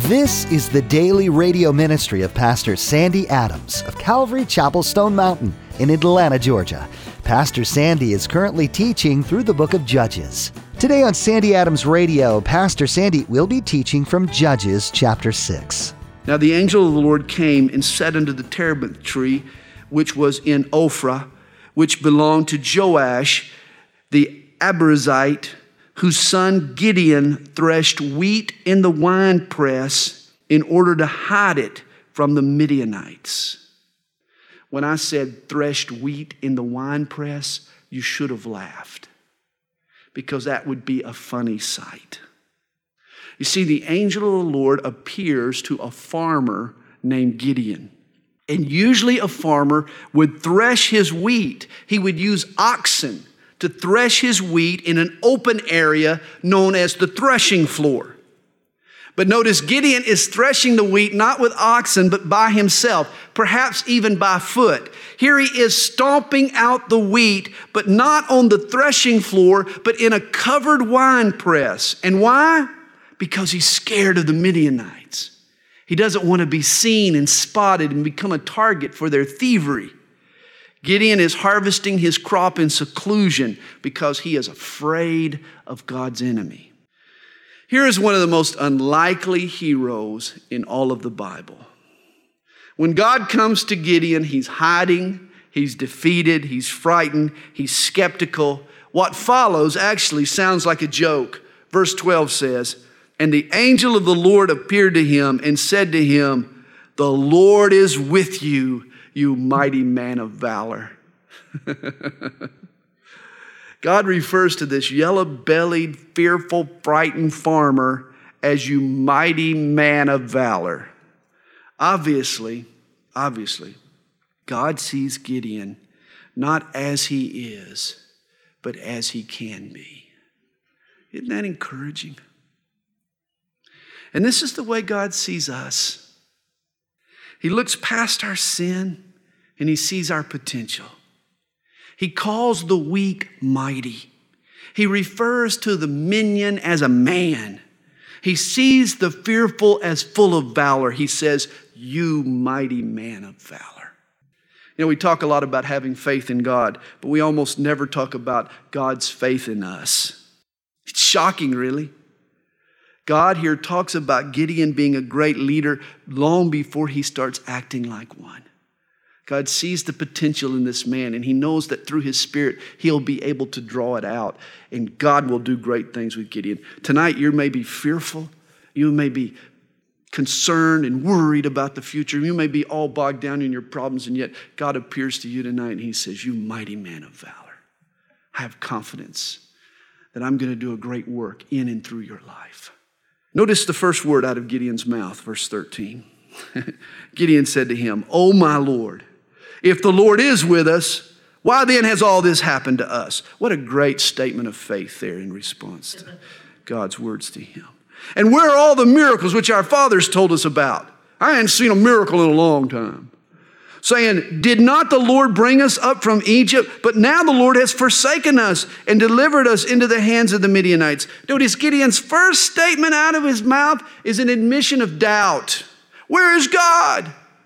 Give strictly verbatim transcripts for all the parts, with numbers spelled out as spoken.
This is the daily radio ministry of Pastor Sandy Adams of Calvary Chapel Stone Mountain in Atlanta, Georgia. Pastor Sandy is currently teaching through the book of Judges. Today on Sandy Adams Radio, Pastor Sandy will be teaching from Judges chapter six. Now the angel of the Lord came and sat under the terebinth tree, which was in Ophrah, which belonged to Joash the Abiezrite, whose son Gideon threshed wheat in the winepress in order to hide it from the Midianites. When I said threshed wheat in the winepress, you should have laughed, because that would be a funny sight. You see, the angel of the Lord appears to a farmer named Gideon. And usually a farmer would thresh his wheat. He would use oxen to thresh his wheat in an open area known as the threshing floor. But notice Gideon is threshing the wheat not with oxen, but by himself, perhaps even by foot. Here he is stomping out the wheat, but not on the threshing floor, but in a covered wine press. And why? Because he's scared of the Midianites. He doesn't want to be seen and spotted and become a target for their thievery. Gideon is harvesting his crop in seclusion because he is afraid of God's enemy. Here is one of the most unlikely heroes in all of the Bible. When God comes to Gideon, he's hiding, he's defeated, he's frightened, he's skeptical. What follows actually sounds like a joke. Verse twelve says, "And the angel of the Lord appeared to him and said to him, 'The Lord is with you, you mighty man of valor.'" God refers to this yellow-bellied, fearful, frightened farmer as "you mighty man of valor." Obviously, obviously, God sees Gideon not as he is, but as he can be. Isn't that encouraging? And this is the way God sees us. He looks past our sin and he sees our potential. He calls the weak mighty. He refers to the minion as a man. He sees the fearful as full of valor. He says, "You mighty man of valor." You know, we talk a lot about having faith in God, but we almost never talk about God's faith in us. It's shocking, really. God here talks about Gideon being a great leader long before he starts acting like one. God sees the potential in this man, and he knows that through his Spirit, he'll be able to draw it out, and God will do great things with Gideon. Tonight, you may be fearful. You may be concerned and worried about the future. You may be all bogged down in your problems, and yet God appears to you tonight, and he says, "You mighty man of valor. I have confidence that I'm going to do a great work in and through your life." Notice the first word out of Gideon's mouth, verse thirteen. Gideon said to him, "Oh, my Lord, if the Lord is with us, why then has all this happened to us?" What a great statement of faith there in response to God's words to him. "And where are all the miracles which our fathers told us about? I hadn't seen a miracle in a long time. Saying, 'Did not the Lord bring us up from Egypt? But now the Lord has forsaken us and delivered us into the hands of the Midianites.'" Notice Gideon's first statement out of his mouth is an admission of doubt. Where is God?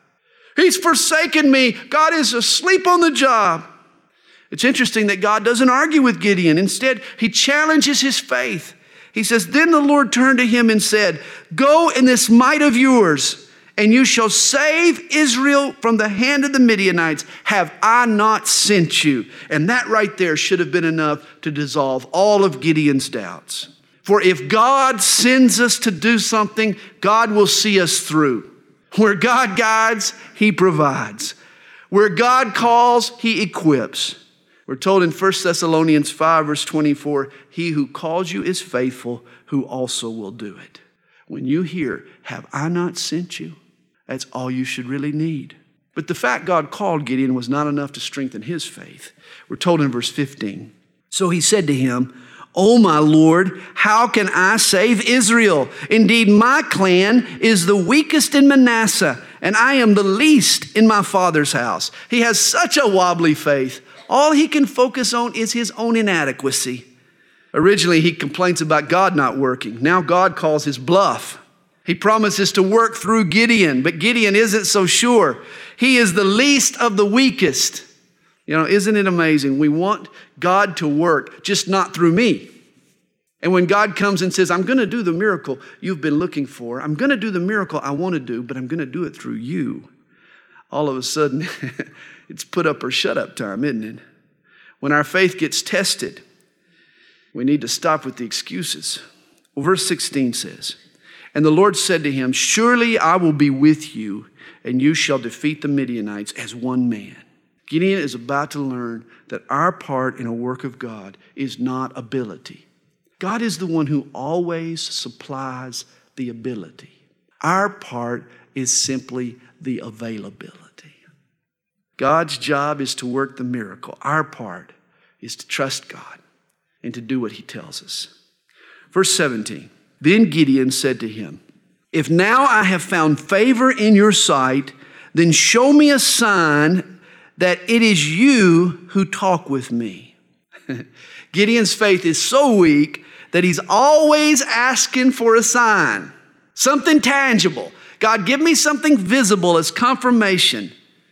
He's forsaken me. God is asleep on the job. It's interesting that God doesn't argue with Gideon. Instead, he challenges his faith. He says, "Then the Lord turned to him and said, 'Go in this might of yours, and you shall save Israel from the hand of the Midianites. Have I not sent you?'" And that right there should have been enough to dissolve all of Gideon's doubts. For if God sends us to do something, God will see us through. Where God guides, he provides. Where God calls, he equips. We're told in First Thessalonians five, verse twenty-four, "He who calls you is faithful, who also will do it." When you hear, "Have I not sent you?" that's all you should really need. But the fact God called Gideon was not enough to strengthen his faith. We're told in verse fifteen, "So he said to him, 'Oh, my Lord, how can I save Israel? Indeed, my clan is the weakest in Manasseh, and I am the least in my father's house.'" He has such a wobbly faith. All he can focus on is his own inadequacy. Originally, he complains about God not working. Now God calls his bluff. He promises to work through Gideon, but Gideon isn't so sure. He is the least of the weakest. You know, isn't it amazing? We want God to work, just not through me. And when God comes and says, I'm going to do the miracle you've been looking for, I'm going to do the miracle I want to do, but I'm going to do it through you. All of a sudden, it's put up or shut up time, isn't it? When our faith gets tested, we need to stop with the excuses. Well, verse sixteen says, and the Lord said to him, surely I will be with you, and you shall defeat the Midianites as one man. Gideon is about to learn that our part in a work of God is not ability. God is the one who always supplies the ability. Our part is simply the availability. God's job is to work the miracle. Our part is to trust God and to do what he tells us. Verse seventeen, then Gideon said to him, if now I have found favor in your sight, then show me a sign that it is you who talk with me. Gideon's faith is so weak that he's always asking for a sign, something tangible. God, give me something visible as confirmation.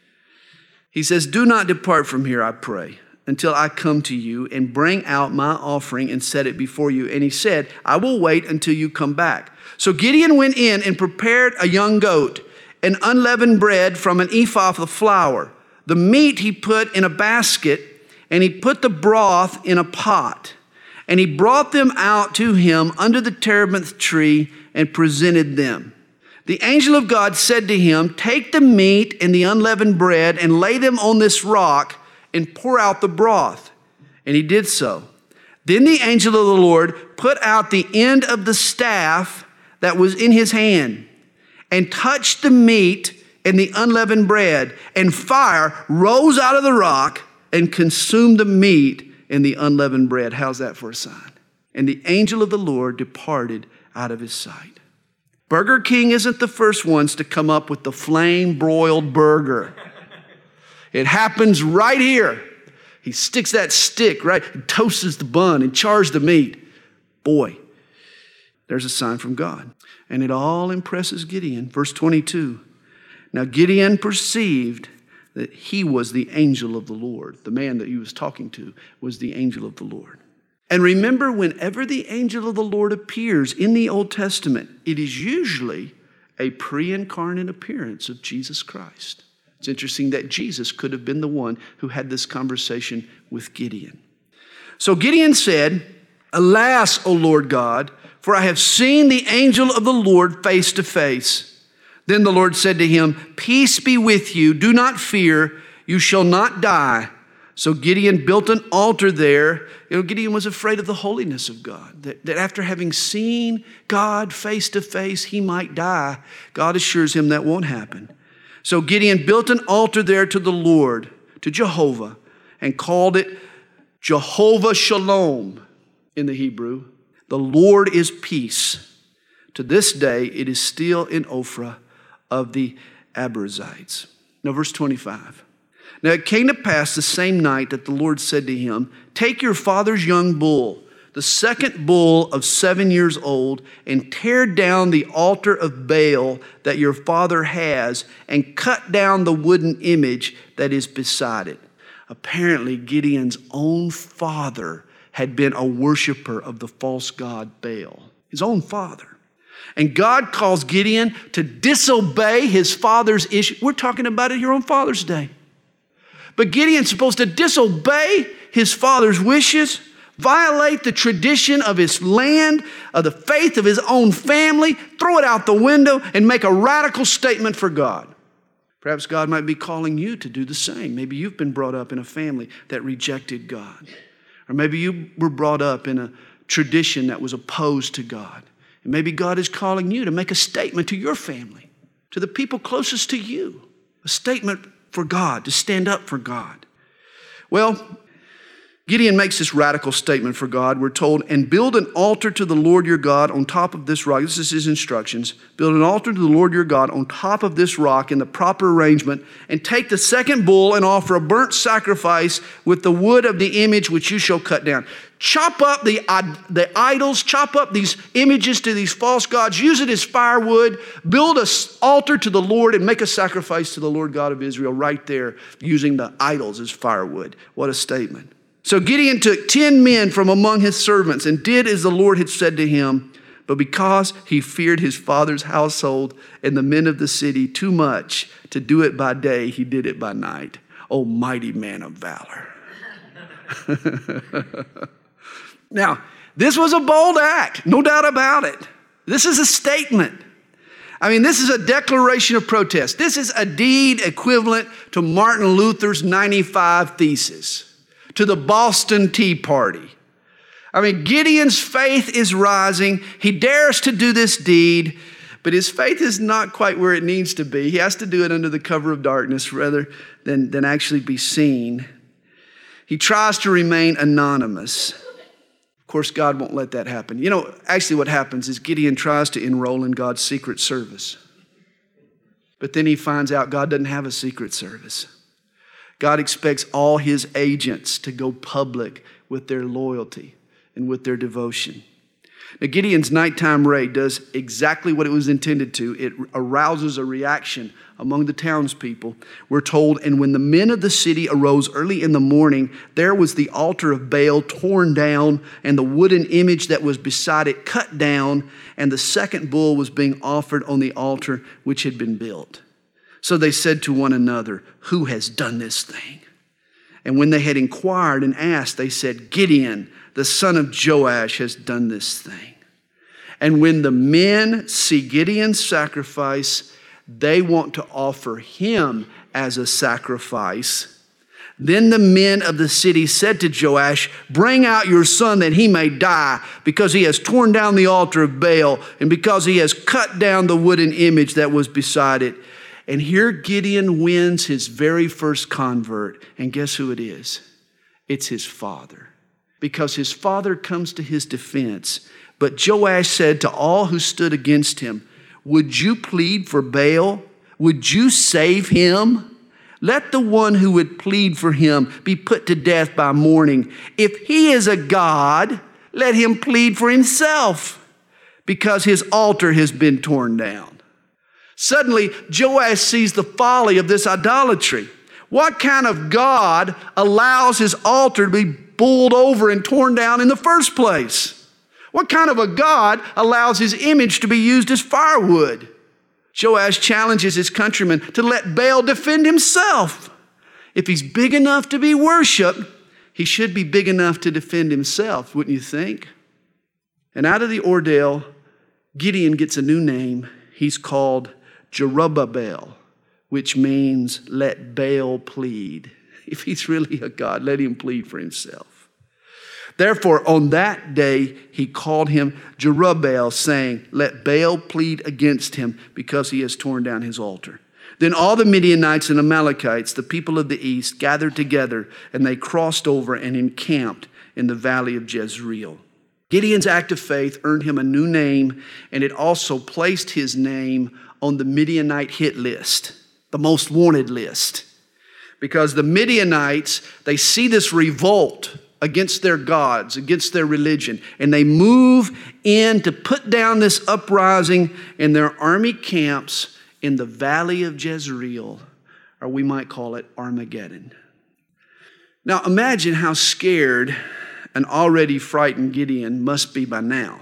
He says, do not depart from here, I pray, until I come to you and bring out my offering and set it before you. And he said, I will wait until you come back. So Gideon went in and prepared a young goat, and unleavened bread from an ephah of flour. The meat he put in a basket, and he put the broth in a pot. And he brought them out to him under the terebinth tree and presented them. The angel of God said to him, take the meat and the unleavened bread and lay them on this rock and pour out the broth. And he did so. Then the angel of the Lord put out the end of the staff that was in his hand and touched the meat and the unleavened bread, and fire rose out of the rock and consumed the meat and the unleavened bread. How's that for a sign? And the angel of the Lord departed out of his sight. Burger King isn't the first ones to come up with the flame-broiled burger. It happens right here. He sticks that stick, right, and toasts the bun and chars the meat. Boy, there's a sign from God. And it all impresses Gideon. Verse twenty-two. Now Gideon perceived that he was the angel of the Lord. The man that he was talking to was the angel of the Lord. And remember, whenever the angel of the Lord appears in the Old Testament, it is usually a pre-incarnate appearance of Jesus Christ. It's interesting that Jesus could have been the one who had this conversation with Gideon. So Gideon said, alas, O Lord God, for I have seen the angel of the Lord face to face. Then the Lord said to him, peace be with you, do not fear, you shall not die. So Gideon built an altar there. You know, Gideon was afraid of the holiness of God, that, that after having seen God face to face, he might die. God assures him that won't happen. So Gideon built an altar there to the Lord, to Jehovah, and called it Jehovah Shalom in the Hebrew. The Lord is peace. To this day, it is still in Ophrah of the Abiezrites. Now, verse twenty-five. Now it came to pass the same night that the Lord said to him, take your father's young bull, the second bull of seven years old, and tear down the altar of Baal that your father has, and cut down the wooden image that is beside it. Apparently, Gideon's own father had been a worshiper of the false god Baal. His own father. And God calls Gideon to disobey his father's issue. We're talking about it here on Father's Day. But Gideon's supposed to disobey his father's wishes, violate the tradition of his land, of the faith of his own family, throw it out the window, and make a radical statement for God. Perhaps God might be calling you to do the same. Maybe you've been brought up in a family that rejected God. Or maybe you were brought up in a tradition that was opposed to God. And maybe God is calling you to make a statement to your family, to the people closest to you. A statement for God, to stand up for God. Well, Gideon makes this radical statement for God. We're told, and build an altar to the Lord your God on top of this rock. This is his instructions. Build an altar to the Lord your God on top of this rock in the proper arrangement, and take the second bull and offer a burnt sacrifice with the wood of the image which you shall cut down. Chop up the, the idols, chop up these images to these false gods, use it as firewood, build an altar to the Lord and make a sacrifice to the Lord God of Israel right there using the idols as firewood. What a statement. So Gideon took ten men from among his servants and did as the Lord had said to him. But because he feared his father's household and the men of the city too much to do it by day, he did it by night. O mighty man of valor. Now, this was a bold act, no doubt about it. This is a statement. I mean, this is a declaration of protest. This is a deed equivalent to Martin Luther's ninety-five Theses, to the Boston Tea Party. I mean, Gideon's faith is rising. He dares to do this deed, but his faith is not quite where it needs to be. He has to do it under the cover of darkness rather than, than actually be seen. He tries to remain anonymous. Of course, God won't let that happen. You know, actually what happens is Gideon tries to enroll in God's secret service. But then he finds out God doesn't have a secret service. God expects all his agents to go public with their loyalty and with their devotion. Now, Gideon's nighttime raid does exactly what it was intended to. It arouses a reaction among the townspeople. We're told, and when the men of the city arose early in the morning, there was the altar of Baal torn down, and the wooden image that was beside it cut down, and the second bull was being offered on the altar which had been built. So they said to one another, who has done this thing? And when they had inquired and asked, they said, Gideon, the son of Joash, has done this thing. And when the men see Gideon's sacrifice, they want to offer him as a sacrifice. Then the men of the city said to Joash, bring out your son that he may die, because he has torn down the altar of Baal, and because he has cut down the wooden image that was beside it. And here Gideon wins his very first convert. And guess who it is? It's his father. Because his father comes to his defense. But Joash said to all who stood against him, would you plead for Baal? Would you save him? Let the one who would plead for him be put to death by morning. If he is a god, let him plead for himself, because his altar has been torn down. Suddenly, Joash sees the folly of this idolatry. What kind of God allows his altar to be bowled over and torn down in the first place? What kind of a God allows his image to be used as firewood? Joash challenges his countrymen to let Baal defend himself. If he's big enough to be worshiped, he should be big enough to defend himself, wouldn't you think? And out of the ordeal, Gideon gets a new name. He's called Jerubbaal, which means let Baal plead. If he's really a God, let him plead for himself. Therefore, on that day, he called him Jerubbaal, saying, let Baal plead against him, because he has torn down his altar. Then all the Midianites and Amalekites, the people of the east, gathered together, and they crossed over and encamped in the valley of Jezreel. Gideon's act of faith earned him a new name, and it also placed his name on the Midianite hit list, the most wanted list. Because the Midianites, they see this revolt against their gods, against their religion, and they move in to put down this uprising in their army camps in the valley of Jezreel, or we might call it Armageddon. Now imagine how scared an already frightened Gideon must be by now.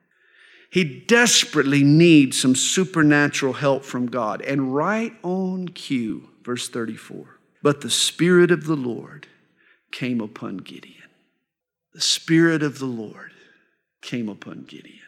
He desperately needs some supernatural help from God. And right on cue, verse thirty-four, but the Spirit of the Lord came upon Gideon. The Spirit of the Lord came upon Gideon.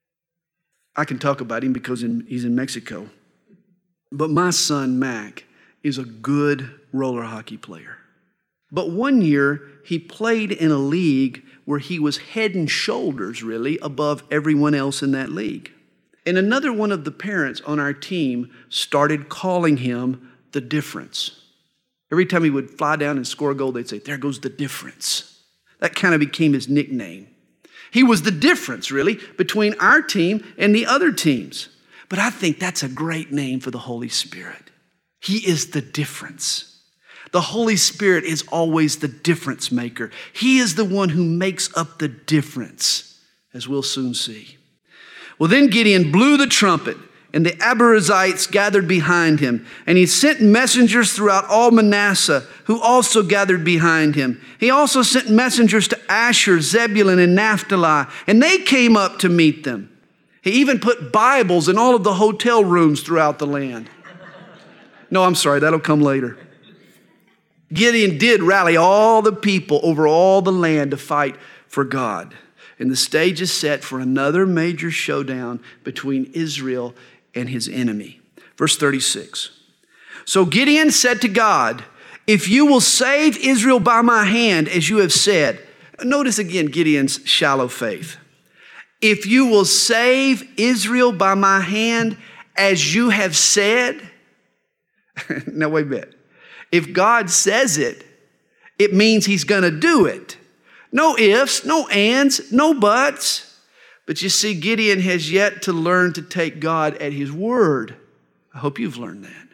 I can talk about him because in, he's in Mexico. But my son, Mac, is a good roller hockey player. But one year, he played in a league where he was head and shoulders, really, above everyone else in that league. And another one of the parents on our team started calling him the difference. Every time he would fly down and score a goal, they'd say, there goes the difference. That kind of became his nickname. He was the difference, really, between our team and the other teams. But I think that's a great name for the Holy Spirit. He is the difference. The Holy Spirit is always the difference maker. He is the one who makes up the difference, as we'll soon see. Well, then Gideon blew the trumpet, and the Abiezrites gathered behind him. And he sent messengers throughout all Manasseh, who also gathered behind him. He also sent messengers to Asher, Zebulun, and Naphtali, and they came up to meet them. He even put Bibles in all of the hotel rooms throughout the land. No, I'm sorry, that'll come later. Gideon did rally all the people over all the land to fight for God. And the stage is set for another major showdown between Israel and his enemy. Verse thirty-six. So Gideon said to God, if you will save Israel by my hand, as you have said. Notice again Gideon's shallow faith. If you will save Israel by my hand, as you have said. Now wait a minute. If God says it, it means he's going to do it. No ifs, no ands, no buts. But you see, Gideon has yet to learn to take God at his word. I hope you've learned that.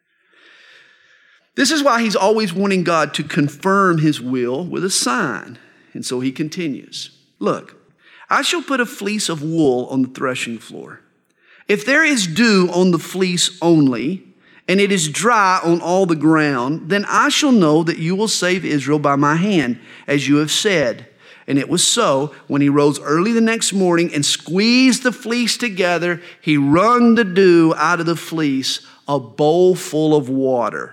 This is why he's always wanting God to confirm his will with a sign. And so he continues. Look, I shall put a fleece of wool on the threshing floor. If there is dew on the fleece only, and it is dry on all the ground, then I shall know that you will save Israel by my hand, as you have said. And it was so, when he rose early the next morning and squeezed the fleece together, he wrung the dew out of the fleece, a bowl full of water.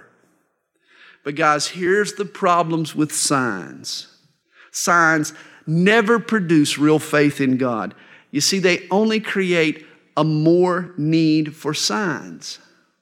But guys, here's the problems with signs. Signs never produce real faith in God. You see, they only create a more need for signs.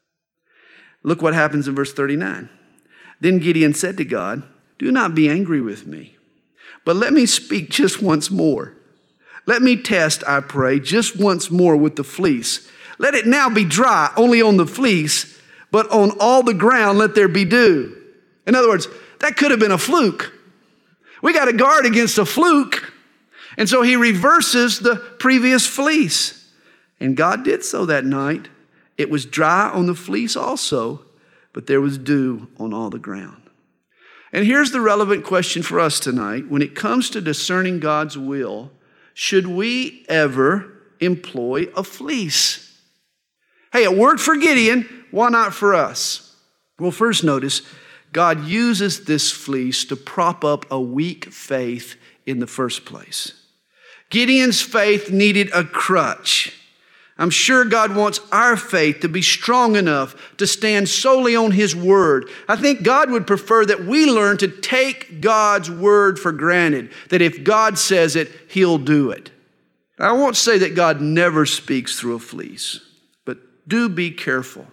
Look what happens in verse thirty-nine. Then Gideon said to God, do not be angry with me, but let me speak just once more. Let me test, I pray, just once more with the fleece. Let it now be dry only on the fleece, but on all the ground let there be dew. In other words, that could have been a fluke. We got to guard against a fluke. And so he reverses the previous fleece. And God did so that night. It was dry on the fleece also, but there was dew on all the ground. And here's the relevant question for us tonight. When it comes to discerning God's will, should we ever employ a fleece? Hey, it worked for Gideon. Why not for us? Well, first notice, God uses this fleece to prop up a weak faith in the first place. Gideon's faith needed a crutch. I'm sure God wants our faith to be strong enough to stand solely on his word. I think God would prefer that we learn to take God's word for granted, that if God says it, he'll do it. I won't say that God never speaks through a fleece, but do be careful.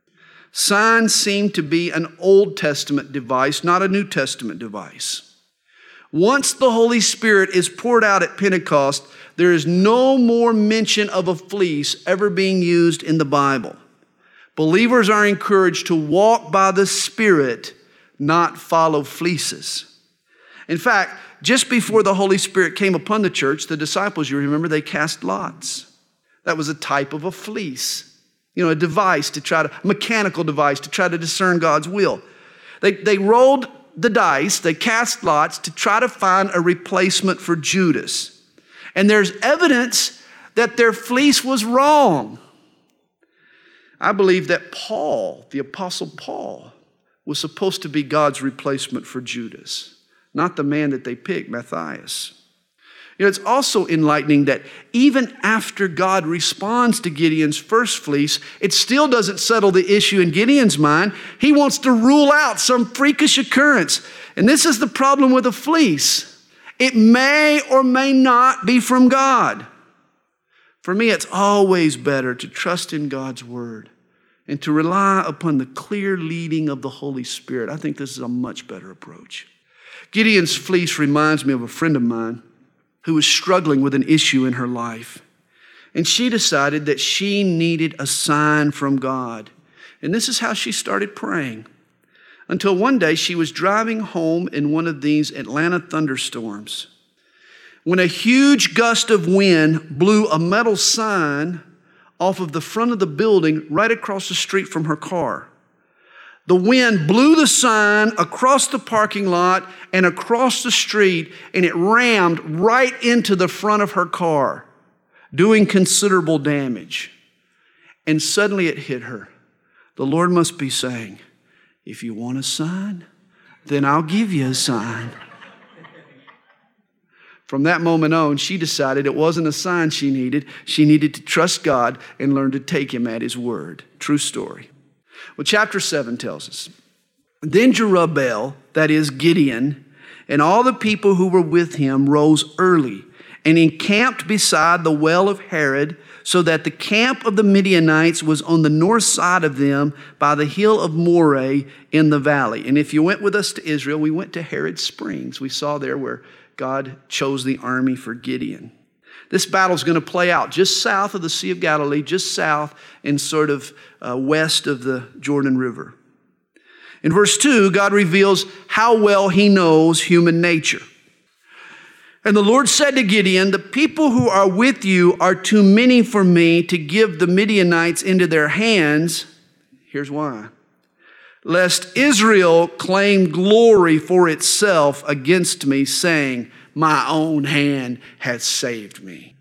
Signs seem to be an Old Testament device, not a New Testament device. Once the Holy Spirit is poured out at Pentecost, there is no more mention of a fleece ever being used in the Bible. Believers are encouraged to walk by the Spirit, not follow fleeces. In fact, just before the Holy Spirit came upon the church, the disciples, you remember, they cast lots. That was a type of a fleece. You know, a device to try to, a mechanical device to try to discern God's will. They, they rolled the dice, they cast lots to try to find a replacement for Judas. And there's evidence that their fleece was wrong. I believe that Paul, the Apostle Paul, was supposed to be God's replacement for Judas, not the man that they picked, Matthias. You know, it's also enlightening that even after God responds to Gideon's first fleece, it still doesn't settle the issue in Gideon's mind. He wants to rule out some freakish occurrence. And this is the problem with a fleece. It may or may not be from God. For me, it's always better to trust in God's word and to rely upon the clear leading of the Holy Spirit. I think this is a much better approach. Gideon's fleece reminds me of a friend of mine who was struggling with an issue in her life. And she decided that she needed a sign from God. And this is how she started praying. until one day she was driving home in one of these Atlanta thunderstorms when a huge gust of wind blew a metal sign off of the front of the building right across the street from her car. The wind blew the sign across the parking lot and across the street, and it rammed right into the front of her car, doing considerable damage. And suddenly it hit her. The Lord must be saying, if you want a sign, then I'll give you a sign. From that moment on, she decided it wasn't a sign she needed. She needed to trust God and learn to take Him at His word. True story. Well, chapter seven tells us, then Jerubbaal, that is Gideon, and all the people who were with him rose early and encamped beside the well of Harod, so that the camp of the Midianites was on the north side of them by the hill of Moreh in the valley. And if you went with us to Israel, we went to Harod Springs. We saw there where God chose the army for Gideon. This battle is going to play out just south of the Sea of Galilee, just south and sort of uh, west of the Jordan River. In verse two, God reveals how well He knows human nature. And the Lord said to Gideon, the people who are with you are too many for me to give the Midianites into their hands. Here's why. Lest Israel claim glory for itself against me, saying, my own hand has saved me.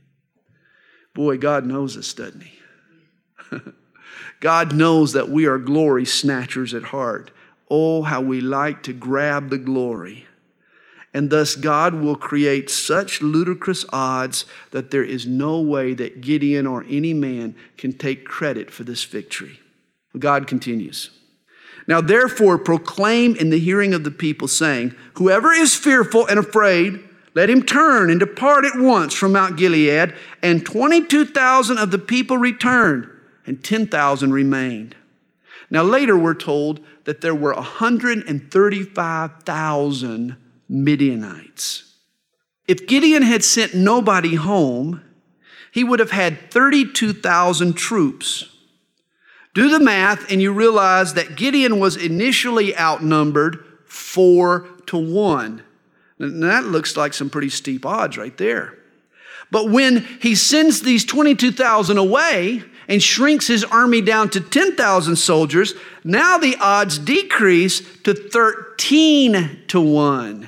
Boy, God knows us, doesn't He? God knows that we are glory snatchers at heart. Oh, how we like to grab the glory. And thus God will create such ludicrous odds that there is no way that Gideon or any man can take credit for this victory. God continues. Now therefore proclaim in the hearing of the people, saying, whoever is fearful and afraid, let him turn and depart at once from Mount Gilead. And twenty-two thousand of the people returned, and ten thousand remained. Now later we're told that there were one hundred thirty-five thousand Midianites. If Gideon had sent nobody home, he would have had thirty-two thousand troops. Do the math and you realize that Gideon was initially outnumbered four to one. And that looks like some pretty steep odds right there. But when he sends these twenty-two thousand away and shrinks his army down to ten thousand soldiers, now the odds decrease to thirteen to one.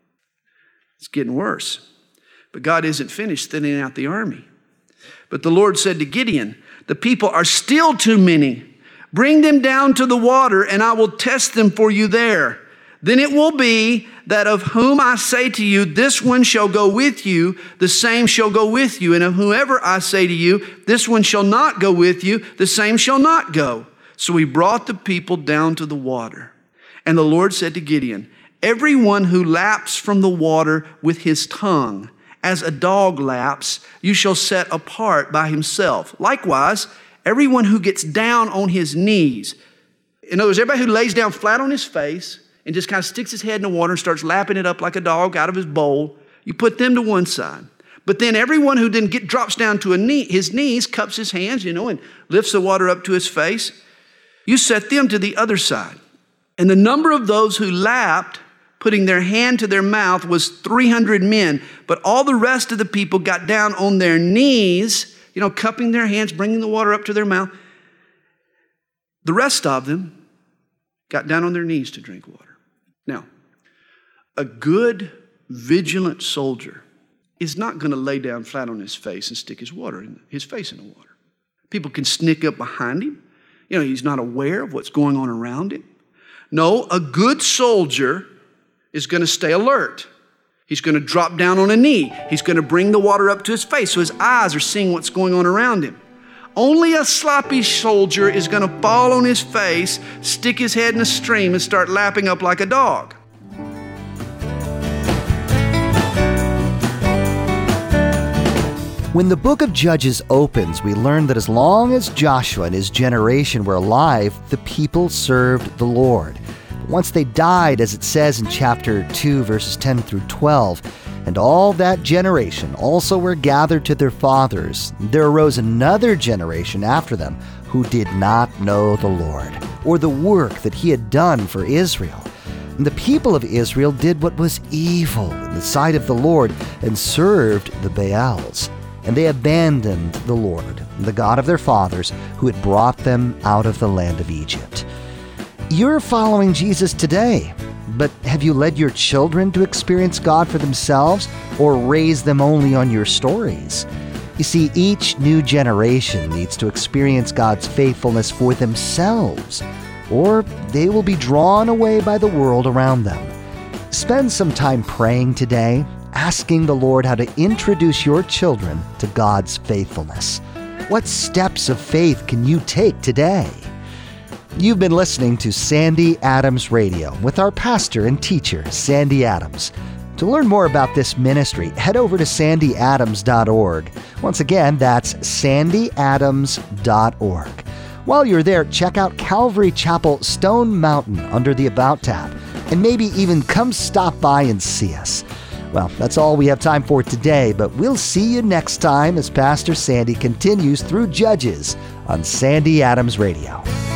It's getting worse. But God isn't finished thinning out the army. But the Lord said to Gideon, the people are still too many. Bring them down to the water, and I will test them for you there. Then it will be that of whom I say to you, this one shall go with you, the same shall go with you. And of whoever I say to you, this one shall not go with you, the same shall not go. So he brought the people down to the water. And the Lord said to Gideon, everyone who laps from the water with his tongue, as a dog laps, you shall set apart by himself. Likewise, everyone who gets down on his knees. In other words, everybody who lays down flat on his face and just kind of sticks his head in the water and starts lapping it up like a dog out of his bowl, you put them to one side. But then everyone who then get, drops down to a knee, his knees, cups his hands, you know, and lifts the water up to his face, you set them to the other side. And the number of those who lapped, putting their hand to their mouth, was three hundred men. But all the rest of the people got down on their knees, you know, cupping their hands, bringing the water up to their mouth. The rest of them got down on their knees to drink water. Now, a good, vigilant soldier is not going to lay down flat on his face and stick his water in his face in the water. People can sneak up behind him. You know, he's not aware of what's going on around him. No, a good soldier is going to stay alert. He's going to drop down on a knee. He's going to bring the water up to his face so his eyes are seeing what's going on around him. Only a sloppy soldier is going to fall on his face, stick his head in a stream, and start lapping up like a dog. When the book of Judges opens, we learn that as long as Joshua and his generation were alive, the people served the Lord. But once they died, as it says in chapter two, verses ten through twelve, And all that generation also were gathered to their fathers. There arose another generation after them who did not know the Lord, or the work that he had done for Israel. And the people of Israel did what was evil in the sight of the Lord, and served the Baals. And they abandoned the Lord, the God of their fathers, who had brought them out of the land of Egypt. You're following Jesus today, but have you led your children to experience God for themselves, or raised them only on your stories? You see, each new generation needs to experience God's faithfulness for themselves, or they will be drawn away by the world around them. Spend some time praying today, asking the Lord how to introduce your children to God's faithfulness. What steps of faith can you take today? You've been listening to Sandy Adams Radio with our pastor and teacher, Sandy Adams. To learn more about this ministry, head over to sandy adams dot org. Once again, that's sandy adams dot org. While you're there, check out Calvary Chapel Stone Mountain under the About tab, and maybe even come stop by and see us. Well, that's all we have time for today, but we'll see you next time as Pastor Sandy continues through Judges on Sandy Adams Radio.